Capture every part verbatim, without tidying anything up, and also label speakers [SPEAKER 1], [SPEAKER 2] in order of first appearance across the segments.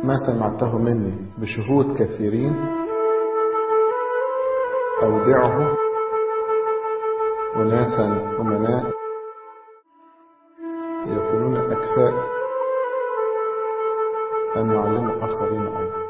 [SPEAKER 1] ما سمعته مني بشهود كثيرين أودعه أناسا أمناء يكونون أكفاء أن يعلموا آخرين أيضا.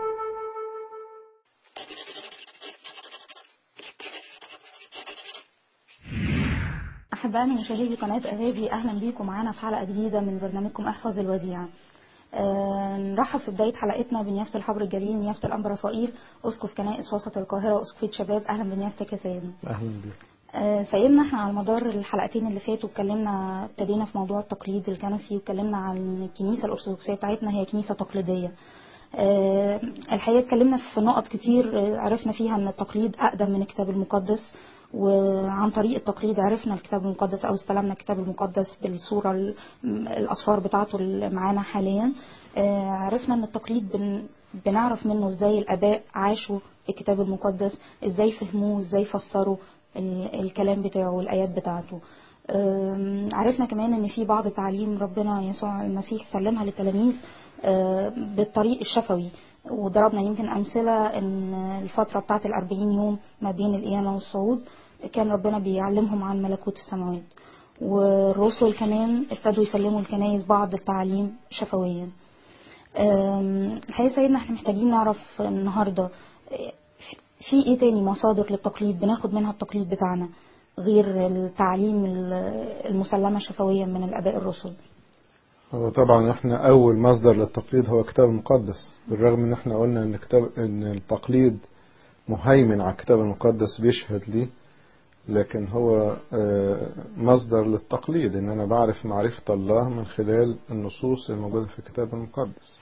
[SPEAKER 2] أحبائنا مشاهدي قناة أغابي، أهلا بيكم معانا في حلقة جديدة من برنامجكم احفظ الوديعة. أه نرحب في بداية حلقتنا بنيافة الحبر الجليل نيافة الأنبا رفائيل أسقف كنائس وسط القاهرة وأسقفية شباب. أهلا بنيافتك يا سيدنا.
[SPEAKER 1] أهلا بك.
[SPEAKER 2] أه سيدنا، احنا على مدار الحلقتين اللي فاتوا اتكلمنا ابتدينا في موضوع التقليد الكنسي واتكلمنا عن الكنيسة الأرثوذكسية بتاعتنا هي كنيسة تقليدية. أه الحقيقة اتكلمنا في نقط كتير عرفنا فيها ان التقليد أقدم من الكتاب المقدس، وعن طريق التقليد عرفنا الكتاب المقدس او استلمنا الكتاب المقدس بالصورة الأصفار بتاعته اللي معانا حاليا. عرفنا ان التقليد بن بنعرف منه ازاي الآباء عاشوا الكتاب المقدس، ازاي فهموه، ازاي فسروا الكلام بتاعه والآيات بتاعته. عرفنا كمان ان في بعض تعليم ربنا يسوع المسيح سلمها للتلاميذ بالطريق الشفوي، وضربنا يمكن أمثلة ان الفترة بتاعت الأربعين يوم ما بين القيامة والصعود كان ربنا بيعلمهم عن ملكوت السماوات، والرسل كمان ابتدوا يسلموا الكنائس بعض التعليم شفويا. الحقيقة سيدنا احنا محتاجين نعرف النهاردة في ايه تاني مصادر للتقليد بناخد منها التقليد بتاعنا غير التعليم المسلمة شفويا من الآباء الرسل.
[SPEAKER 1] هو طبعا احنا اول مصدر للتقليد هو الكتاب المقدس، بالرغم ان احنا قلنا ان كتاب ان التقليد مهيمن على الكتاب المقدس بيشهد ليه، لكن هو مصدر للتقليد ان انا بعرف معرفة الله من خلال النصوص الموجودة في الكتاب المقدس.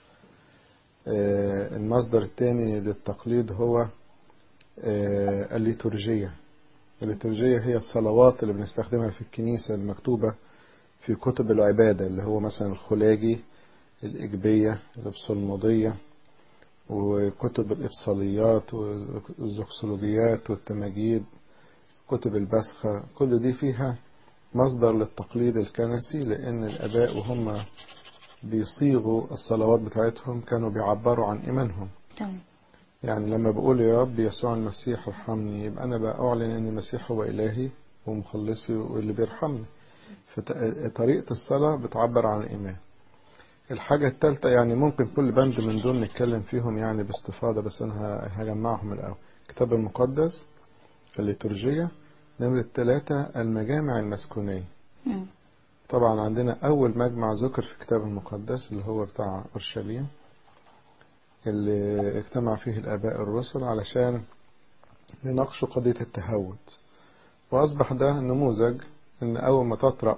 [SPEAKER 1] المصدر الثاني للتقليد هو الليتورجية. الليتورجية هي الصلوات اللي بنستخدمها في الكنيسة المكتوبة في كتب العبادة، اللي هو مثلا الخلاجي، الإجبية، الإبصالمودية، وكتب الإبصاليات والزوكسولوجيات والتماجيد، كتب البسخة. كل دي فيها مصدر للتقليد الكنسي، لأن الآباء وهم بيصيغوا الصلوات بتاعتهم كانوا بيعبروا عن إيمانهم. يعني لما بقول يا رب يسوع المسيح ارحمني، يبقى أنا بأعلن أن المسيح هو إلهي ومخلصي واللي بيرحمني. فطريقة الصلاة بتعبر عن الإيمان. الحاجة الثالثة، يعني ممكن كل بند من دول نتكلم فيهم يعني باستفاضة، بس أنا هجمعهم الأول. الكتاب المقدس، الليتورجية، نمرة ثلاثة المجامع المسكونية. طبعا عندنا أول مجمع ذكر في الكتاب المقدس اللي هو بتاع أورشليم، اللي اجتمع فيه الآباء الرسل علشان يناقشوا قضية التهود، وأصبح ده نموذج إن أول ما تطرأ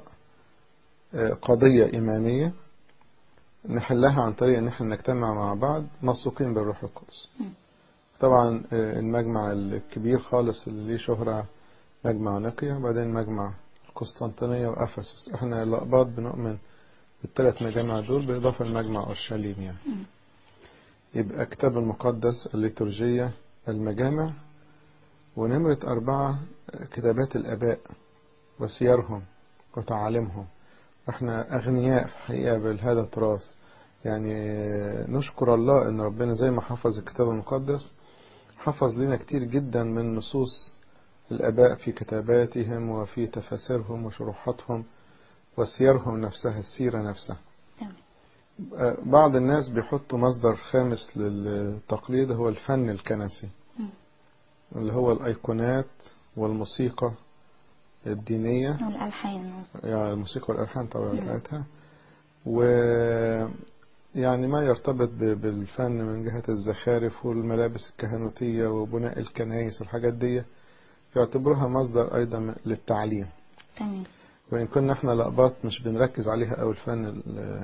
[SPEAKER 1] قضية إيمانية نحلها عن طريق إن احنا نجتمع مع بعض مسوقين بالروح القدس. طبعا المجمع الكبير خالص اللي ليه شهرة مجمع نقيا، وبعدين مجمع القسطنطينية وأفسس. احنا الأقباط بنؤمن بالثلاث مجامع دول بالإضافة لمجمع أورشليم. يعني يبقى كتاب المقدس، الليتورجية، المجامع، ونمرة أربعة كتابات الآباء وسيرهم وتعاليمهم. احنا أغنياء في حقيقة بهذا التراث، يعني نشكر الله ان ربنا زي ما حفظ الكتاب المقدس حفظ لنا كتير جدا من نصوص الآباء في كتاباتهم وفي تفاسيرهم وشروحاتهم وسيرهم نفسها، السيرة نفسها. بعض الناس بيحطوا مصدر خامس للتقليد هو الفن الكنسي، اللي هو الأيقونات والموسيقى الدينية
[SPEAKER 2] والألحان،
[SPEAKER 1] يعني الموسيقى والألحان طبعا بتاعتها، و يعني ما يرتبط بالفن من جهة الزخارف والملابس الكهنوتية وبناء الكنائس والحاجات دي، يعتبروها مصدر أيضا للتعليم.
[SPEAKER 2] تمام.
[SPEAKER 1] وإن كنا احنا لأقباط مش بنركز عليها أو الفن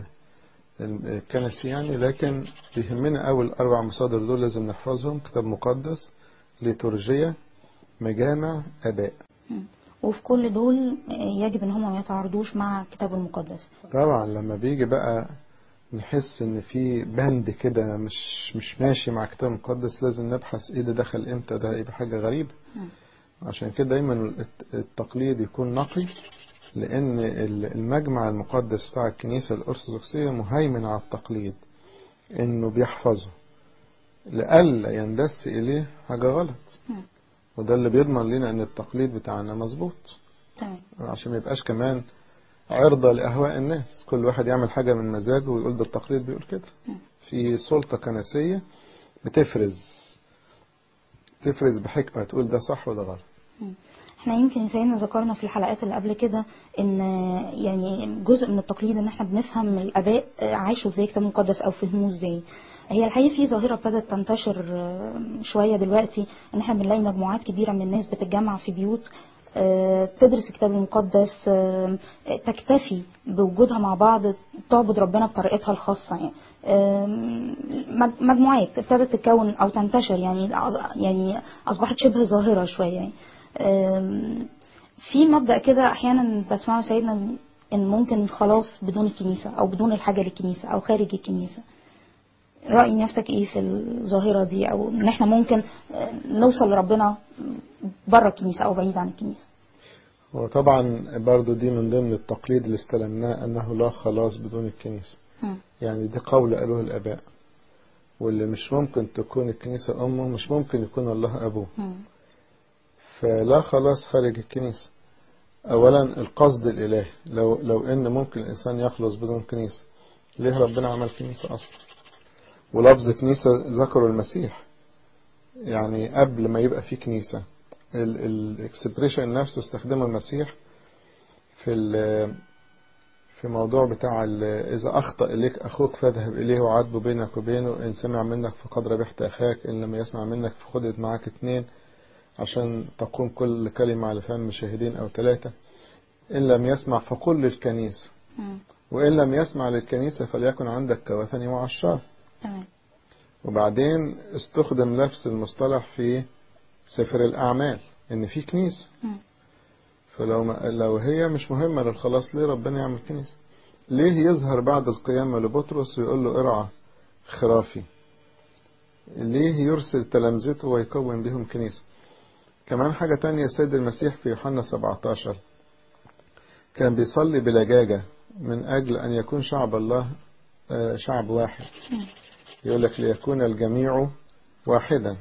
[SPEAKER 1] الكنسي يعني، لكن بيهمنا أول الأربع مصادر دول لازم نحفظهم: كتاب مقدس، ليتورجية، مجامع، آباء.
[SPEAKER 2] وفي كل دول يجب ان هم ما يتعارضوش مع الكتاب المقدس.
[SPEAKER 1] طبعا لما بيجي بقى نحس ان في بند كده مش مش ماشي مع الكتاب المقدس لازم نبحث ايه ده دخل امتى، ده يبقى حاجة غريبة. عشان كده دايما التقليد يكون نقي، لان المجمع المقدس بتاع الكنيسة الأرثوذكسية مهيمن على التقليد. انه بيحفظه لألا يندس اليه حاجة غلط.
[SPEAKER 2] مم.
[SPEAKER 1] وده اللي بيضمن لنا ان التقليد بتاعنا مظبوط،
[SPEAKER 2] تمام.
[SPEAKER 1] عشان ما يبقاش كمان عرضة لأهواء الناس، كل واحد يعمل حاجة من مزاجه ويقول ده التقليد بيقول كده.
[SPEAKER 2] مم.
[SPEAKER 1] في سلطة كنسية بتفرز تفرز بحكمة تقول ده صح وده غلط.
[SPEAKER 2] مم. احنا يمكن سيدنا ذكرنا في الحلقات اللي قبل كده ان يعني جزء من التقليد ان احنا بنفهم الاباء عاشوا ازاي الكتاب المقدس او فهموه ازاي. هي الحقيقه في ظاهره ابتدت تنتشر شويه دلوقتي، ان احنا بنلاقي مجموعات كبيره من الناس بتتجمع في بيوت تدرس الكتاب المقدس، تكتفي بوجودها مع بعض، تعبد ربنا بطريقتها الخاصه. يعني مجموعات ابتدت تتكون او تنتشر، يعني يعني اصبحت شبه ظاهره شويه. يعني في مبدأ كده احيانا بسمعه سيدنا، ان ممكن خلاص بدون الكنيسة او بدون الحاجة للكنيسة او خارج الكنيسة. رأي نفسك ايه في الظاهرة دي، او ان احنا ممكن نوصل لربنا بره الكنيسة او بعيد عن الكنيسة؟
[SPEAKER 1] وطبعا برضو دي من ضمن التقليد اللي استلمناه، انه لا خلاص بدون الكنيسة.
[SPEAKER 2] م.
[SPEAKER 1] يعني دي قول قالوه الاباء، واللي مش ممكن تكون الكنيسة امه مش ممكن يكون الله ابوه.
[SPEAKER 2] م.
[SPEAKER 1] فلا خلاص خارج الكنيسة. اولا القصد الالهي، لو لو ان ممكن الانسان يخلص بدون كنيسة، ليه ربنا عمل كنيسة اصلا؟ ولفظ كنيسة ذكروا المسيح، يعني قبل ما يبقى في كنيسة الاكسبريشن نفسه استخدمه المسيح في في موضوع بتاع إذا أخطأ إليك أخوك فاذهب إليه وعاتبه بينك وبينه، إن سمع منك فقد ربحت أخاك، إن لم يسمع منك فخذت معك اثنين، عشان تقوم كل كلمة على فم شاهدين أو ثلاثة. إن لم يسمع فقل للكنيسة، وإن لم يسمع للكنيسة فليكن عندك كوثني وعشار. وبعدين استخدم نفس المصطلح في سفر الأعمال إن في كنيسة. فلو ما لو هي مش مهمة للخلاص، ليه ربنا يعمل كنيسة؟ ليه يظهر بعد القيامة لبطرس ويقول له ارعى خرافي؟ ليه يرسل تلامذته ويكون بهم كنيسة؟ كمان حاجة تانية، السيد المسيح في يوحنا سبعة عشر كان بيصلي بلجاجة من أجل أن يكون شعب الله شعب واحد. يقول لك ليكون الجميع واحدا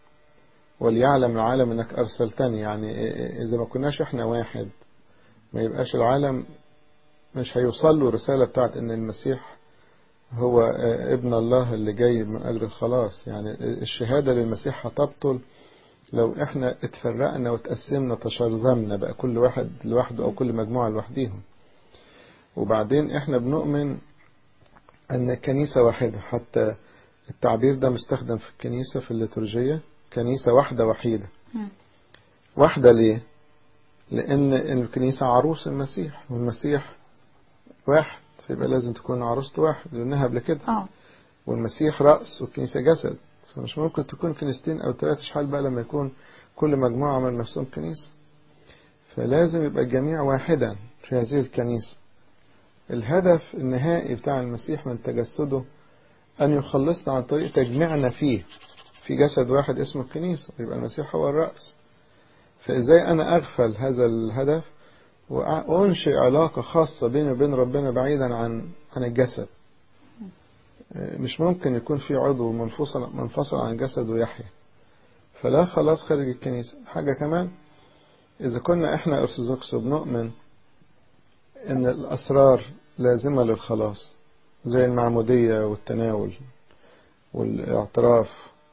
[SPEAKER 1] وليعلم العالم أنك أرسلتني. يعني إذا ما كناش إحنا واحد، ما يبقاش العالم مش هيوصل له رسالة بتاعت ان المسيح هو ابن الله اللي جاي من اجل الخلاص. يعني الشهادة للمسيح هتبطل لو احنا اتفرقنا وتقسمنا تشرذمنا بقى، كل واحد لوحده او كل مجموعة لوحديهم. وبعدين احنا بنؤمن ان الكنيسة واحدة، حتى التعبير ده مستخدم في الكنيسة في الليتورجية، كنيسة واحدة وحيدة. واحدة ليه؟ لان الكنيسة عروس المسيح، والمسيح واحد، فيبقى لازم تكون عروسته واحد، لأنها قبل كده.
[SPEAKER 2] اه
[SPEAKER 1] والمسيح رأس والكنيسة جسد، فمش ممكن تكون كنيستين أو ثلاثة. شحال بقى لما يكون كل مجموعة عمل نفسهم كنيسة؟ فلازم يبقى الجميع واحدا في هذه الكنيسة. الهدف النهائي بتاع المسيح من تجسده أن يخلصنا عن طريق تجميعنا فيه في جسد واحد اسمه الكنيسة، يبقى المسيح هو الرأس. فإزاي أنا أغفل هذا الهدف وأنشئ علاقة خاصة بيني وبين ربنا بعيدا عن عن الجسد؟ مش ممكن يكون في عضو منفصل منفصل عن الجسد ويحيى. فلا خلاص خارج الكنيسة. حاجة كمان، إذا كنا إحنا أرثوذكس بنؤمن إن الأسرار لازمة للخلاص زي المعمودية والتناول والاعتراف،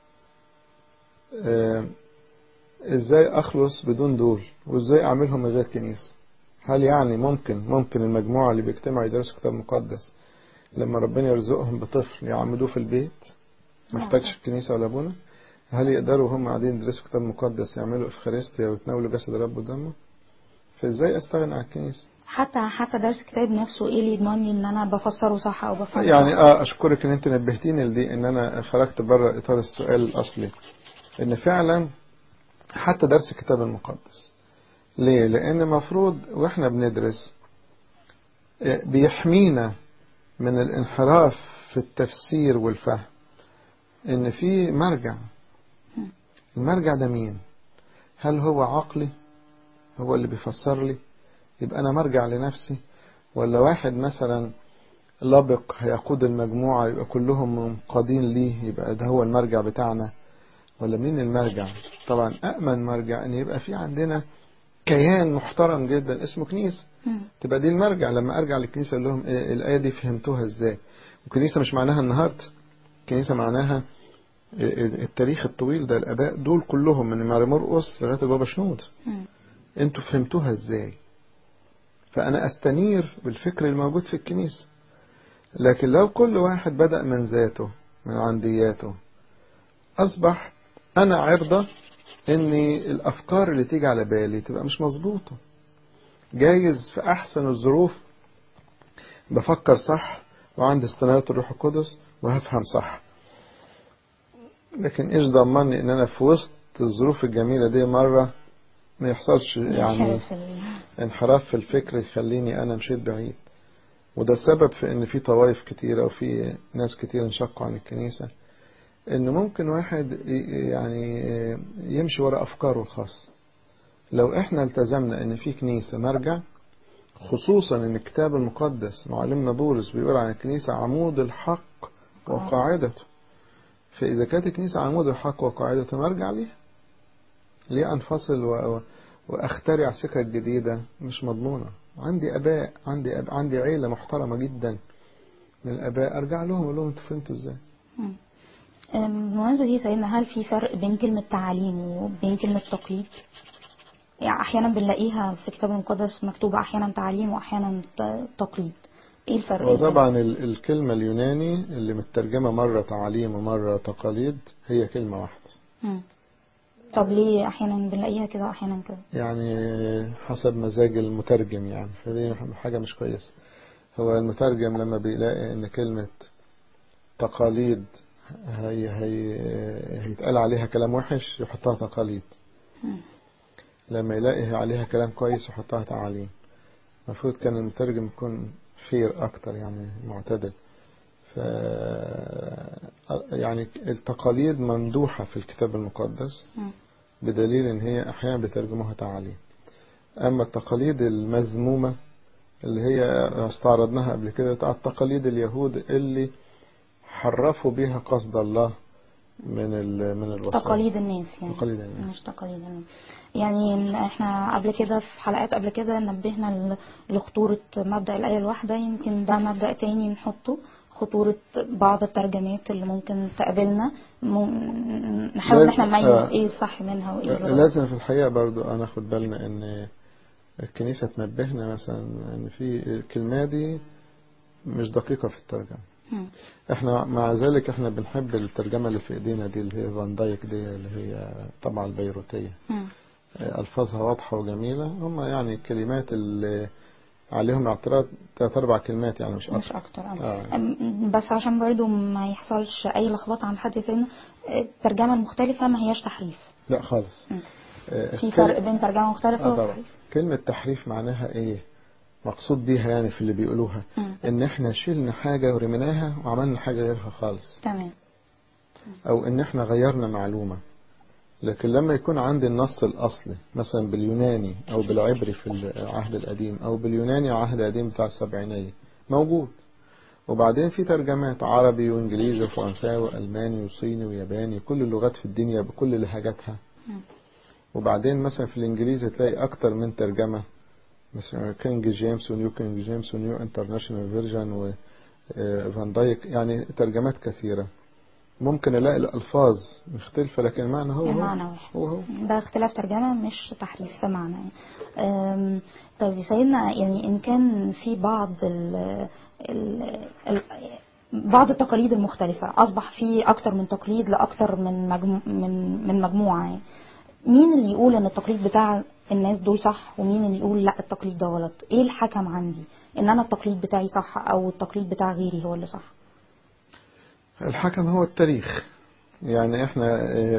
[SPEAKER 1] إزاي أخلص بدون دول؟ وإزاي أعملهم من غير كنيسة؟ هل يعني ممكن ممكن المجموعة اللي بيجتمعوا يدرسوا كتاب مقدس لما ربنا يرزقهم بطفل يعمدوه في البيت محتاجش الكنيسة ولا أبونا؟ هل يقدروا هم قاعدين يدرسوا كتاب مقدس يعملوا إفخارستيا ويتناولوا جسد الرب ودمه؟ فإزاي أستغنى عن الكنيسة؟
[SPEAKER 2] حتى حتى درس الكتاب نفسه ايه اللي يضمن لي ان انا بفسره صح او بفهمه
[SPEAKER 1] يعني
[SPEAKER 2] صح؟
[SPEAKER 1] اه اشكرك ان انت نبهتيني لدي، ان انا خرجت بره اطار السؤال الاصلي. ان فعلا حتى درس الكتاب المقدس، ليه؟ لان مفروض واحنا بندرس بيحمينا من الانحراف في التفسير والفهم، ان في مرجع. المرجع ده مين؟ هل هو عقلي هو اللي بيفسر لي يبقى انا مرجع لنفسي، ولا واحد مثلا لبق هيقود المجموعة يبقى كلهم منقادين ليه، يبقى ده هو المرجع بتاعنا، ولا مين المرجع؟ طبعا أأمن مرجع أن يبقى في عندنا كيان محترم جدا اسمه كنيسة، تبقى دي المرجع. لما أرجع للكنيسة أقول لهم إيه الآية دي فهمتوها إزاي؟ وكنيسة مش معناها النهاردة، كنيسة معناها التاريخ الطويل ده، الآباء دول كلهم من ماري مرقس لغاية البابا شنود، انتوا فهمتوها ازاي؟ فأنا أستنير بالفكر الموجود في الكنيسة. لكن لو كل واحد بدأ من ذاته من عندياته، أصبح أنا عرضة إن الأفكار اللي تيجي على بالي تبقى مش مظبوطة. جايز في أحسن الظروف بفكر صح وعندي استنارة الروح القدس وهفهم صح، لكن إيش ضمني إن أنا في وسط الظروف الجميلة دي مرة ما يحصلش يعني انحراف في الفكر يخليني أنا مشيت بعيد. وده السبب في إن في طوائف كتيرة وفي ناس كتير انشقوا عن الكنيسة، إن ممكن واحد يعني يمشي وراء أفكاره الخاصة. لو إحنا التزمنا إن في كنيسة مرجع، خصوصا إن الكتاب المقدس معلمنا بولس بيقول عن الكنيسة عمود الحق وقاعدته، فإذا كانت الكنيسة عمود الحق وقاعدته مرجع ليها، ليه أنفصل و... وأخترع سكك جديدة مش مضمونة؟ عندي أباء، عندي أب... عندي عيلة محترمة جدا من الأباء، أرجع لهم أقول لهم أنتوا فهمتوا إزاي؟
[SPEAKER 2] بالمناسبة دي سيدنا، هل في فرق بين كلمة تعاليم وبين كلمة تقليد؟ يعني أحيانا بنلاقيها في الكتاب المقدس مكتوبة أحيانا تعاليم وأحيانا تقليد، إيه الفرق؟
[SPEAKER 1] وطبعا ال... الكلمة اليوناني اللي مترجمة مرة تعاليم ومرة تقاليد هي كلمة واحدة. م.
[SPEAKER 2] طب ليه أحيانا بنلاقيها كده وأحيانا كده؟
[SPEAKER 1] يعني حسب مزاج المترجم، يعني فدي حاجة مش كويسة. هو المترجم لما بيلاقي ان كلمة تقاليد هي هي هيتقال عليها كلام وحش يحطها تقاليد، لما يلاقي عليها كلام كويس يحطها تعاليم. المفروض كان المترجم يكون فير اكتر، يعني معتدل. ف يعني التقاليد ممدوحة في الكتاب المقدس بدليل ان هي احيانا بترجموها تعاليم. اما التقاليد المذمومة اللي هي استعرضناها قبل كده، بتاعت تقاليد اليهود اللي حرفوا بيها قصد الله من من الوصايا،
[SPEAKER 2] تقاليد الناس يعني،
[SPEAKER 1] تقاليد الناس.
[SPEAKER 2] مش تقاليد الناس. يعني احنا قبل كده في حلقات قبل كده نبهنا لخطورة مبدأ الآية الواحدة، يمكن ده مبدأ تاني نحطه، خطورة بعض الترجمات اللي ممكن تقابلنا، نحاول ان احنا نميز آه ايه الصح منها وايه الغلط.
[SPEAKER 1] لازم في الحقيقة برضو انا اخد بالنا ان الكنيسة تنبهنا مثلا ان في الكلمة دي مش دقيقة في الترجمة. م. احنا مع ذلك احنا بنحب الترجمة اللي في ايدينا دي اللي هي فان دايك دي اللي هي طبعا البيروتية، م. الفاظها واضحة وجميلة. هم يعني الكلمات اللي عليهم اعتراض ثلاث اربع كلمات يعني مش اكتر,
[SPEAKER 2] مش أكتر. آه. بس عشان برضو ما يحصلش اي لخبطة عن حد تاني، الترجمة المختلفة ما هياش تحريف،
[SPEAKER 1] لا خالص.
[SPEAKER 2] م. في فرق بين ترجمة مختلفة
[SPEAKER 1] آه وتحريف. كلمة تحريف معناها ايه مقصود بيها يعني في اللي بيقولوها؟ م. ان احنا شلنا حاجة ورميناها وعملنا حاجة غيرها خالص.
[SPEAKER 2] تمام.
[SPEAKER 1] او ان احنا غيرنا معلومة. لكن لما يكون عندي النص الاصلي مثلا باليوناني او بالعبري في العهد القديم او باليوناني العهد القديم بتاع السبعينية موجود، وبعدين في ترجمات عربي وانجليزي وفرنساوي والماني وصيني وياباني، كل اللغات في الدنيا بكل لهجاتها. وبعدين مثلا في الانجليزي تلاقي اكتر من ترجمة، مثلا كينج جيمس ونيو كينج جيمس ونيو انترناشونال فيرجن وفان دايك، يعني ترجمات كثيرة. ممكن الاقي الالفاظ مختلفة لكن المعنى هو
[SPEAKER 2] المعنى
[SPEAKER 1] هو,
[SPEAKER 2] واحد.
[SPEAKER 1] هو, هو.
[SPEAKER 2] ده اختلاف ترجمة مش تحريف في معنى. طيب سيدنا، يعني ان كان في بعض ال ال ال بعض التقاليد المختلفة أصبح في أكتر من تقليد لأكتر من مجمو من من مجموعة، يعني مين اللي يقول ان التقليد بتاع الناس دول صح ومين اللي يقول لا التقليد ده غلط؟ ايه الحكم عندي ان انا التقليد بتاعي صح او التقليد بتاع غيري هو اللي صح؟
[SPEAKER 1] الحكم هو التاريخ. يعني احنا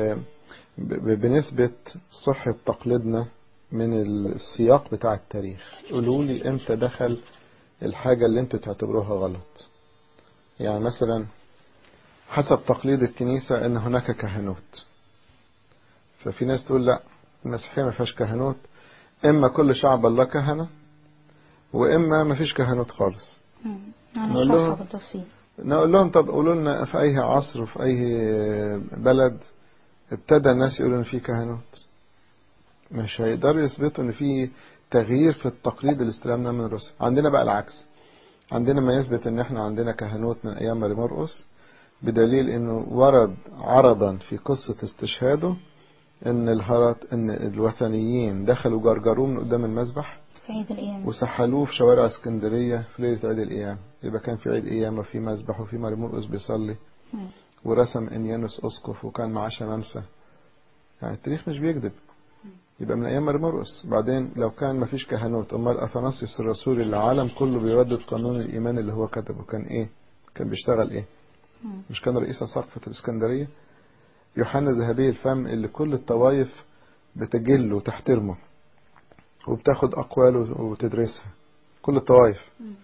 [SPEAKER 1] بنثبت صحة تقليدنا من السياق بتاع التاريخ. قولوا لي امتى دخل الحاجة اللي انتوا تعتبروها غلط. يعني مثلا حسب تقليد الكنيسة ان هناك كهنوت، ففي ناس تقول لا المسيحية ما فيهاش كهنوت، اما كل شعب الله كهنة واما ما فيش كهنوت خالص. نقول لهم
[SPEAKER 2] بالتفصيل.
[SPEAKER 1] نقول لهم طب قولوا لنا في أي عصر وفي أي بلد ابتدى الناس يقولوا إن في كهنوت. مش هيقدروا يثبتوا إن في تغيير في التقليد اللي استلمناه من الرسل. عندنا بقى العكس، عندنا ما يثبت إن إحنا عندنا كهنوت من أيام ماري مرقس، بدليل إنه ورد عرضا في قصة استشهاده إن الهرط إن الوثنيين دخلوا جرجروه من قدام المذبح
[SPEAKER 2] في عيد القيامة
[SPEAKER 1] وسحلوه في شوارع اسكندرية في ليلة عيد القيامة. يبقى كان في عيد قيامة وفي مذبح وفي ماري مرقس بيصلي
[SPEAKER 2] مم.
[SPEAKER 1] ورسم انيانوس اسقف وكان معاه شمامسة. يعني التاريخ مش بيكذب. يبقى من ايام ماري مرقس. بعدين لو كان ما فيش كهنوت، امال اثناسيوس الرسول اللي العالم كله بيردد قانون الايمان اللي هو كتبه كان ايه؟ كان بيشتغل ايه؟
[SPEAKER 2] مم.
[SPEAKER 1] مش كان رئيس سقفة الاسكندرية؟ يوحنا ذهبي الفم اللي كل الطوائف بتجله وتحترمه وبتاخد اقواله وتدرسها، كل الطوائف،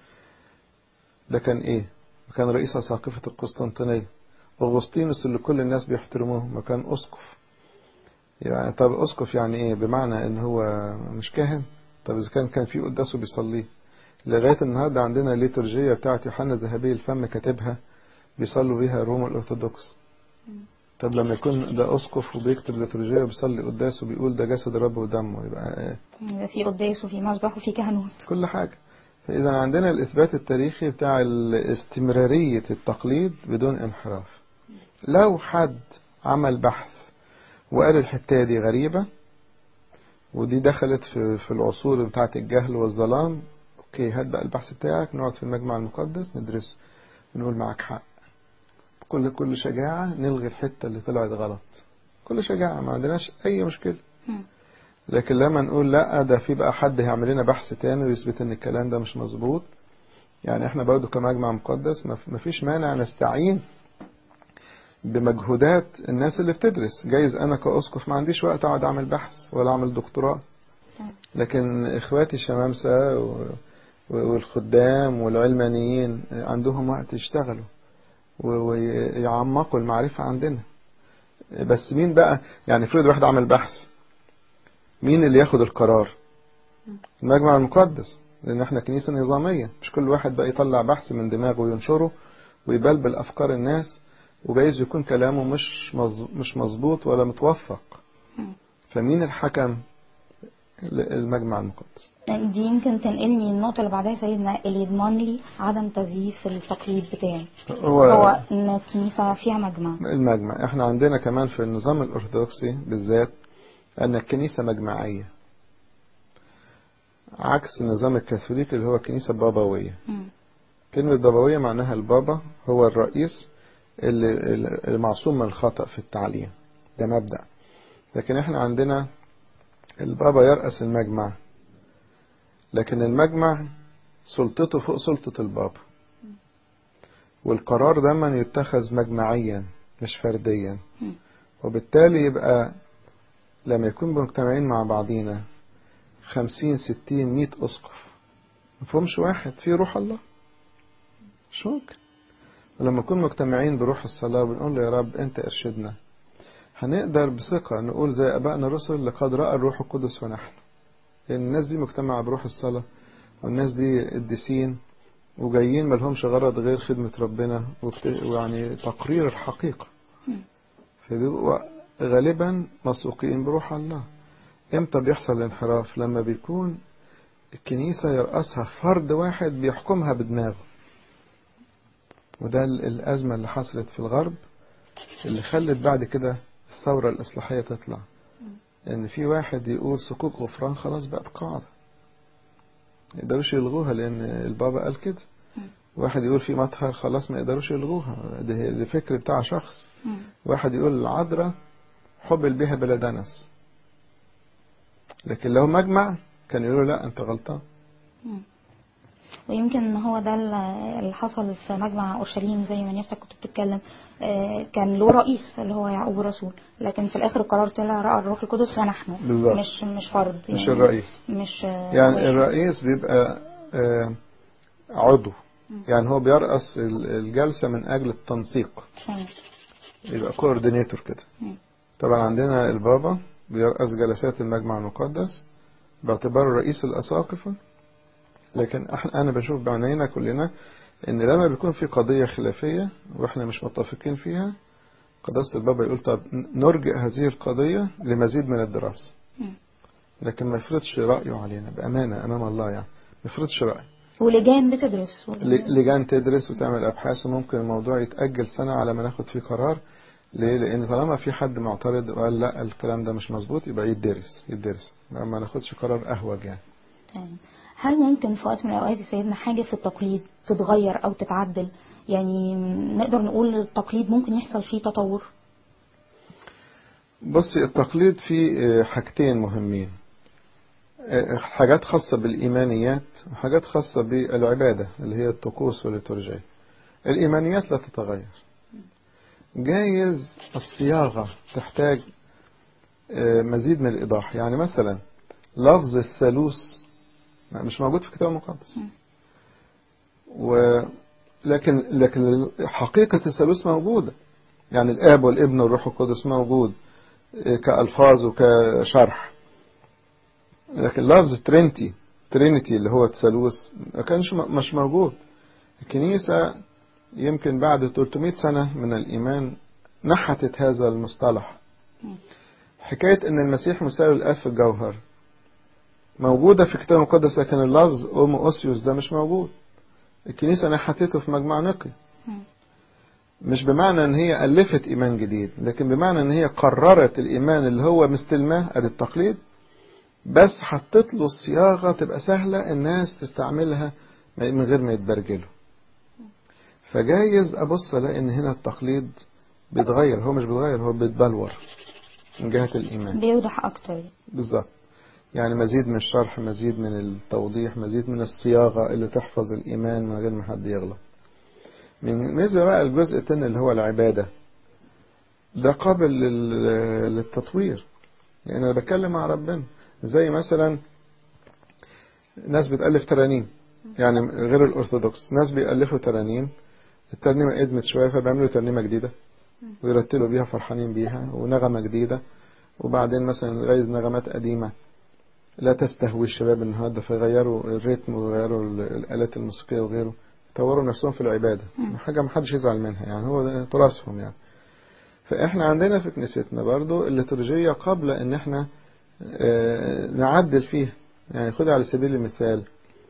[SPEAKER 1] ده كان ايه؟ كان رئيس ساقفة القسطنطينية. أغسطينوس اللي كل الناس بيحترموه ما كان أسقف. يعني طب أسقف يعني ايه؟ بمعنى ان هو مش كاهن؟ طب إذا كان كان في قداسه بيصليه. لغاية النهاردة عندنا الليتورجية بتاعت يوحنا ذهبي الفم كاتبها بيصلوا بيها الروم الأرثوذكس. طب لما يكون ده أسقف وبيكتب ليتورجية وبيصلي قداسه وبيقول ده جسد الرب ودمه، يبقى
[SPEAKER 2] يبقى في قداس وفي مذبح وفي كهنوت،
[SPEAKER 1] كل حاجة. فإذا عندنا الإثبات التاريخي بتاع استمرارية التقليد بدون انحراف. لو حد عمل بحث وقال الحتة دي غريبة ودي دخلت في في العصور بتاعة الجهل والظلام، اوكي هات بقى البحث بتاعك، نقعد في المجمع المقدس ندرسه ونقول معك حق. كل كل شجاعة نلغي الحتة اللي طلعت غلط، كل شجاعة، ما عندناش أي مشكلة. لكن لما نقول لا ده في بقى حد هيعمل لنا بحث تاني ويثبت ان الكلام ده مش مظبوط، يعني احنا برضو كمجمع مقدس ما فيش مانع نستعين بمجهودات الناس اللي بتدرس. جايز انا كأسقف ما عنديش وقت اقعد اعمل بحث ولا اعمل دكتوراه، لكن اخواتي الشمامسة والخدام والعلمانيين عندهم وقت يشتغلوا ويعمقوا المعرفة عندنا. بس مين بقى يعني افرض واحد عمل بحث، مين اللي ياخد القرار؟ المجمع المقدس، لان احنا كنيسة نظامية، مش كل واحد بقى يطلع بحث من دماغه وينشره ويبلبل افكار الناس وجايز يكون كلامه مش مش مظبوط ولا متوفق. فمين الحكم؟ المجمع المقدس.
[SPEAKER 2] دي يمكن تنقلني النقطة اللي بعدها سيدنا، اللي يضمن لي عدم تزييف التقليد بتاعي هو, هو ان الكنيسة فيها مجمع.
[SPEAKER 1] المجمع احنا عندنا كمان في النظام الارثوذكسي بالذات ان الكنيسة مجمعية، عكس النظام الكاثوليكي اللي هو كنيسة بابوية. م. كلمة بابوية معناها البابا هو الرئيس اللي المعصوم من الخطأ في التعليم، ده مبدأ. لكن احنا عندنا البابا يرأس المجمع، لكن المجمع سلطته فوق سلطة البابا، والقرار دايما يتخذ مجمعيا مش فرديا. وبالتالي يبقى لما يكون مجتمعين مع بعضينا خمسين ستين مئة أسقف مفهومش واحد في روح الله، مش ممكن. ولما نكون مجتمعين بروح الصلاة ونقول له يا رب أنت ارشدنا، هنقدر بثقة نقول زي أبائنا الرسل لقد رأى الروح القدس ونحن. لأن الناس دي مجتمعة بروح الصلاة، والناس دي قديسين وجايين ملهمش غرض غير خدمة ربنا ويعني تقرير الحقيقة، فبيبقوا غالبا مسوقين بروح الله. امتى بيحصل الانحراف؟ لما بيكون الكنيسة يرأسها فرد واحد بيحكمها بدماغه. وده الأزمة اللي حصلت في الغرب اللي خلت بعد كده الثورة الإصلاحية تطلع، لأن في واحد يقول صكوك غفران خلاص بقت قاعدة ما يقدروش يلغوها لأن البابا قال كده. واحد يقول في مطهر خلاص ما يقدروش يلغوها، ده, ده فكر بتاع شخص. واحد يقول العذراء حبل بها بلا دنس، لكن لو مجمع كان يقولوا لا أنت غلطان.
[SPEAKER 2] ويمكن هو ده اللي حصل في مجمع أورشليم زي ما نفتك كنت بتتكلم. كان له رئيس اللي هو يعقوب الرسول، لكن في الآخر القرار طلع رأى الروح القدس ونحن
[SPEAKER 1] بالظبط.
[SPEAKER 2] مش مش فرد
[SPEAKER 1] مش
[SPEAKER 2] يعني
[SPEAKER 1] الرئيس
[SPEAKER 2] مش
[SPEAKER 1] يعني واحد. الرئيس بيبقى عضو، يعني هو بيرأس الجلسة من أجل التنسيق، يبقى كوردينيتور كده. طبعا عندنا البابا بيرأس جلسات المجمع المقدس باعتباره رئيس الأساقفة، لكن احنا انا بشوف بعينينا كلنا ان لما بيكون في قضية خلافية واحنا مش متفقين فيها، قداسة البابا يقول طب نرجع هذه القضية لمزيد من الدراسة، لكن ما يفرضش رأيه علينا بأمانة أمام الله، يعني ما يفرضش رأيه.
[SPEAKER 2] ولجان بتدرس
[SPEAKER 1] لجان تدرس وتعمل أبحاث، وممكن الموضوع يتأجل سنة على ما ناخد فيه قرار. ليه؟ لأن طالما في حد معترض وقال لا الكلام ده مش مظبوط، يبقى يدرس يدرس ما ناخدش قرار أهوج يعني.
[SPEAKER 2] تمام. هل ممكن في وقت من الأوقات يا سيدنا حاجة في التقليد تتغير أو تتعدل؟ يعني نقدر نقول التقليد ممكن يحصل فيه تطور؟
[SPEAKER 1] بصي، التقليد فيه حاجتين مهمين، حاجات خاصة بالإيمانيات وحاجات خاصة بالعبادة اللي هي الطقوس والليتورجية. الإيمانيات لا تتغير، جايز الصياغة تحتاج مزيد من الإيضاح. يعني مثلا لفظ الثالوث مش موجود في الكتاب المقدس، ولكن لكن حقيقة الثالوث موجودة، يعني الآب والابن والروح القدس موجود كألفاظ وكشرح، لكن لفظ ترينتي ترينيتي اللي هو الثالوث ما كانش مش موجود. الكنيسة يمكن بعد ثلاثمائة سنة من الإيمان نحتت هذا المصطلح. حكاية ان المسيح مساوي الآب في الجوهر موجودة في الكتاب المقدس، لكن اللفظ أم أوسيوس ده مش موجود. الكنيسة نحتته في مجمع نقي، مش بمعنى ان هي ألفت إيمان جديد، لكن بمعنى ان هي قررت الإيمان اللي هو مستلماه ادي التقليد، بس حطت له الصياغة تبقى سهلة الناس تستعملها من غير ما يتبرجلوا. فجايز أبص ألاقي ان هنا التقليد بيتغير، هو مش بيتغير، هو بيتبلور من جهة الإيمان،
[SPEAKER 2] بيوضح أكتر
[SPEAKER 1] بالظبط. يعني مزيد من الشرح، مزيد من التوضيح، مزيد من الصياغة اللي تحفظ الإيمان من غير ما حد يغلط. بالنسبة بقى الجزء الثاني اللي هو العبادة، ده قابل للتطوير. يعني أنا بتكلم مع ربنا، زي مثلا ناس بتألف ترانيم، يعني غير الأرثوذكس ناس بيألفوا ترانيم، الترنيمة قدمت شوية فبيعملوا ترنيمة جديدة ويرتلوا بيها فرحانين بيها، ونغمة جديدة، وبعدين مثلا غيز نغمات قديمة لا تستهوي الشباب النهارده فيغيروا الريتم ويغيروا الآلات الموسيقية وغيره، يطوروا نفسهم في العبادة، حاجة محدش يزعل منها، يعني هو ده تراثهم يعني. فإحنا عندنا في كنيستنا برضو الليتورجية قبل إن إحنا نعدل فيها. يعني خد على سبيل المثال،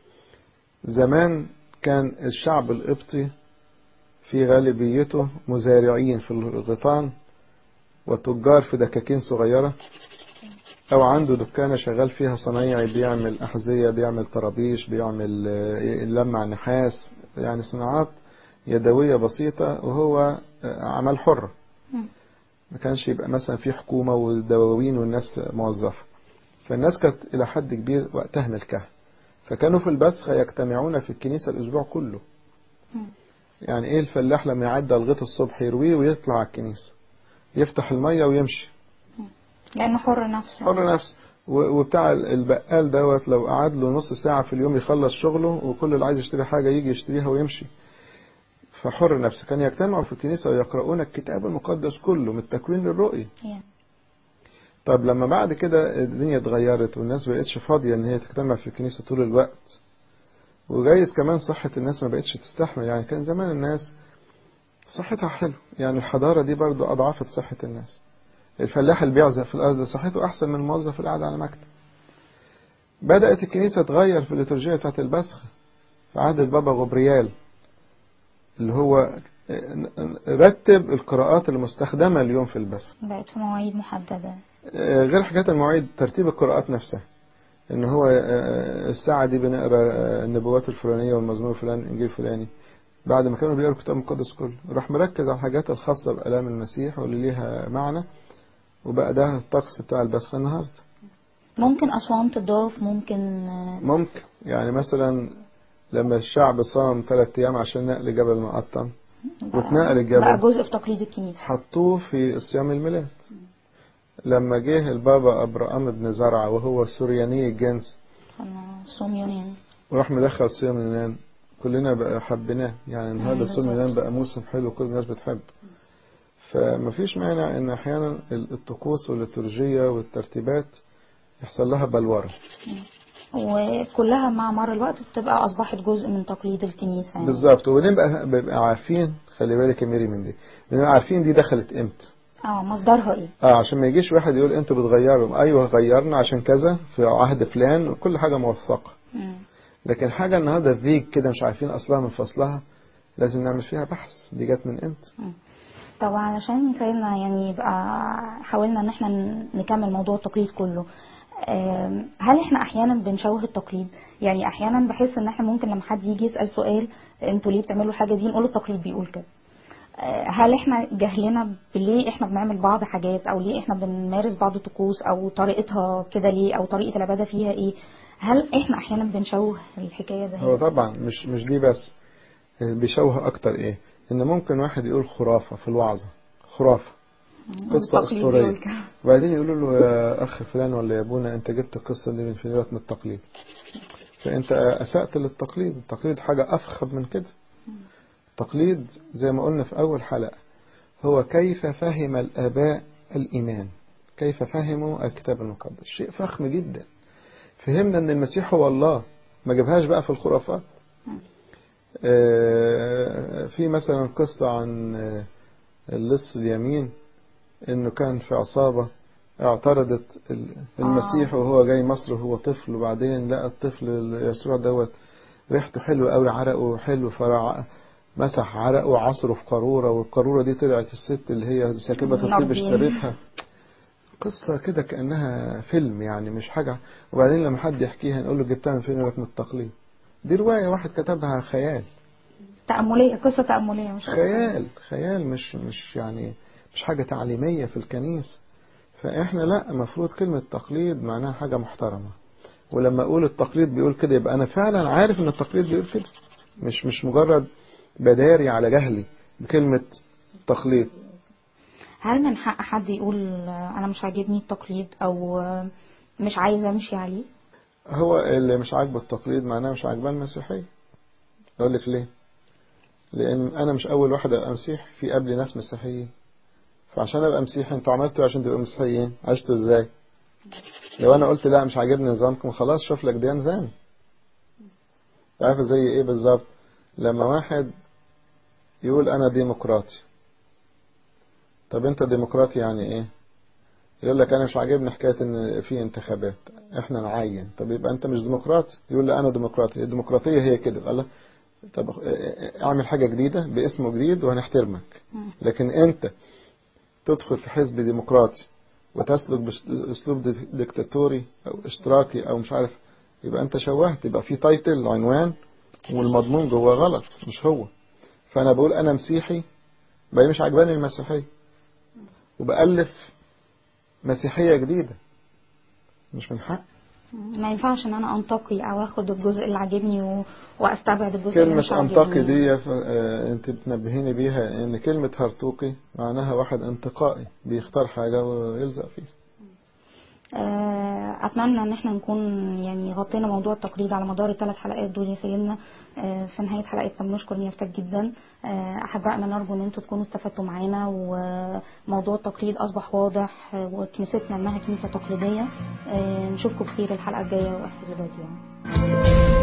[SPEAKER 1] زمان كان الشعب القبطي في غالبيته مزارعين في الغيطان وتجار في دكاكين صغيرة، أو عنده دكانة شغال فيها صنايعي بيعمل أحذية، بيعمل طرابيش، بيعمل لمع نحاس، يعني صناعات يدوية بسيطة، وهو عمل حر، ما كانش يبقى مثلا في حكومة والدواوين والناس موظفة. فالناس كانت إلى حد كبير وقتها ملكها، فكانوا في البسخة يجتمعون في الكنيسة الأسبوع كله. يعني إيه الفلاح لما يعدى الغيط الصبح يرويه ويطلع على الكنيسة يفتح المية ويمشي،
[SPEAKER 2] لأنه حر نفسه
[SPEAKER 1] حر نفسه. وبتاع البقال دوت لو قعد له نص ساعة في اليوم يخلص شغله، وكل اللي عايز يشتري حاجة يجي يشتريها ويمشي، فحر نفسه. كان يجتمعوا في الكنيسة ويقرؤون الكتاب المقدس كله من التكوين للرؤية. طب لما بعد كده الدنيا اتغيرت والناس بقتش فاضية ان هي تجتمع في الكنيسة طول الوقت، وجايز كمان صحة الناس ما بقتش تستحمل. يعني كان زمان الناس صحتها حلو، يعني الحضارة دي برضو أضعفت صحة الناس. الفلاح اللي بيعزق في الأرض صحته أحسن من الموظف اللي قاعد على مكتب. بدأت الكنيسة تغير في الليتورجية بتاعت البسخة في عهد البابا غبريال، اللي هو رتب القراءات المستخدمة اليوم في البسخة،
[SPEAKER 2] بقت في مواعيد محددة.
[SPEAKER 1] غير حكاية المواعيد، ترتيب القراءات نفسها، ان هو الساعة دي بنقرأ النبوات الفلانية والمزمور الفلاني الانجيل الفلاني، بعد ما كانوا بيقروا الكتاب المقدس كله راح مركز على الحاجات الخاصة بآلام المسيح واللي ليها معنى، وبقى ده الطقس بتاع البسخة النهاردة.
[SPEAKER 2] ممكن أصوام تضاف، ممكن
[SPEAKER 1] ممكن يعني مثلا لما الشعب صام ثلاث أيام عشان نقل جبل المقطم واتنقل الجبل
[SPEAKER 2] بقى جزء في تقليد الكنيسة،
[SPEAKER 1] حطوه في صيام الميلاد. لما جه البابا أبرام بن زرعة وهو سورياني الجنس
[SPEAKER 2] صوم يونان
[SPEAKER 1] وراح مدخل صيام يونان، كلنا بقى حبيناه، يعني ان هذا صوم يونان بقى موسم حلو كل الناس بتحب. فمفيش مانع ان احيانا الطقوس والليتورجية والترتيبات يحصل لها بلورة.
[SPEAKER 2] وكلها مع مر الوقت بتبقى أصبحت جزء من تقليد الكنيسة يعني.
[SPEAKER 1] بالظبط. ونبقى بيبقى عارفين، خلي بالك يا ميري من دي، نبقى عارفين دي دخلت امتى،
[SPEAKER 2] اه مصدرها ايه.
[SPEAKER 1] اه عشان ما يجيش واحد يقول انتوا بتغيروا. ايوه غيرنا عشان كذا في عهد فلان وكل حاجة موثقة،
[SPEAKER 2] مم.
[SPEAKER 1] لكن حاجة النهاردة ذيك كده مش عارفين اصلها من فصلها، لازم نعمل فيها بحث دي جت من امتى.
[SPEAKER 2] مم. طبعا علشان سيدنا يعني يبقى حاولنا ان احنا نكمل موضوع التقليد كله. آم، هل احنا احيانا بنشوه التقليد؟ يعني احيانا بحس ان احنا ممكن لما حد يجي يسأل سؤال انتوا ليه بتعملوا الحاجة دي، نقول التقليد بيقول كده. آه، هل احنا جهلنا بليه احنا بنعمل بعض حاجات، او ليه احنا بنمارس بعض الطقوس، او طريقتها كده ليه، او طريقة العبادة فيها ايه؟ هل احنا احيانا بنشوه الحكاية ده
[SPEAKER 1] هو
[SPEAKER 2] هي؟
[SPEAKER 1] طبعا مش مش دي بس، بيشوه اكتر ايه، ان ممكن واحد يقول خرافة في الوعظة، خرافة قصة
[SPEAKER 2] التقليد
[SPEAKER 1] اسطورية،
[SPEAKER 2] بيقول كده.
[SPEAKER 1] وبعدين يقولوا له يا اخ فلان ولا يا ابونا انت جبت القصة دي من فين؟ من التقليد. فانت اسأت للتقليد. التقليد حاجة افخم من كده. التقليد زي ما قلنا في اول حلقة هو كيف فهم الاباء الايمان، كيف فهموا الكتاب المقدس، شيء فخم جدا. فهمنا ان المسيح هو الله، ما جابهاش بقى في الخرافات. في مثلا قصة عن اللص اليمين، انه كان في عصابة اعترضت المسيح وهو جاي مصر وهو طفل، وبعدين لقى الطفل يسوع دوت ريحته حلوة قوي، عرقه حلو، فرع مسح عرقه وعصره في قارورة، والقارورة دي طلعت الست اللي هي ساكبة الطيب اشترتها. قصة كده كأنها فيلم يعني مش حاجة. وبعدين لما حد يحكيها نقول له جبتها من فين؟ يقول لك من التقليد. دي رواية واحد كتبها خيال،
[SPEAKER 2] تأملية، قصة تأملية مش
[SPEAKER 1] خيال خيال مش مش يعني مش حاجة تعليمية في الكنيسة. فإحنا لا، المفروض كلمة تقليد معناها حاجة محترمة. ولما أقول التقليد بيقول كده يبقى أنا فعلا عارف إن التقليد بيقول كده، مش مش مجرد بداري على جهلي بكلمة تقليد.
[SPEAKER 2] هل من حق حد يقول أنا مش عاجبني التقليد أو مش عايز أمشي عليه؟
[SPEAKER 1] هو اللي مش عاجبه التقليد معناه مش عاجباه المسيحية. أقول لك ليه؟ لأن أنا مش أول واحد أبقى مسيح، في قبلي ناس مسيحيين. فعشان أبقى مسيحي أنتوا عملتوا عشان تبقوا مسيحيين، عشتوا إزاي؟ لو أنا قلت لا مش عاجبني نظامكم، خلاص شوف لك ديان ثاني. عارف زي إيه بالظبط؟ لما واحد يقول أنا ديمقراطي، طب أنت ديمقراطي يعني إيه؟ يقول لك أنا مش عاجبني حكاية إن في انتخابات إحنا نعين. طب يبقى أنت مش ديمقراطي. يقول لي أنا ديمقراطي. الديمقراطية هي كده. قال له طب اعمل حاجة جديدة باسم جديد وهنحترمك. لكن أنت تدخل في حزب ديمقراطي وتسلك بأسلوب ديكتاتوري أو اشتراكي أو مش عارف، يبقى أنت شوهت. يبقى في تايتل عنوان والمضمون جوه غلط، مش هو. فأنا بقول أنا مسيحي بقى مش عجباني المسيحية وبألف مسيحية جديدة، مش من حق.
[SPEAKER 2] ما ينفعش ان انا انتقي او اخد الجزء اللي عاجبني و... واستبعد الجزء اللي مش
[SPEAKER 1] كلمة
[SPEAKER 2] عاجبني.
[SPEAKER 1] انتقي دي اه انت بتنبهيني بيها ان كلمة هرطوقي معناها واحد انتقائي بيختار حاجة ويلزق فيها.
[SPEAKER 2] اتمنى ان احنا نكون يعني غطينا موضوع التقليد على مدار الثلاث حلقات دول يا سيدنا. في نهايه حلقتنا بنشكر نيافتك جدا. احبائنا نرجو ان انتم تكونوا استفدتوا معانا وموضوع التقليد اصبح واضح وكنيستنا انها كنيسه تقليديه. نشوفكم بخير الحلقه الجايه واحفظوا الوديعه.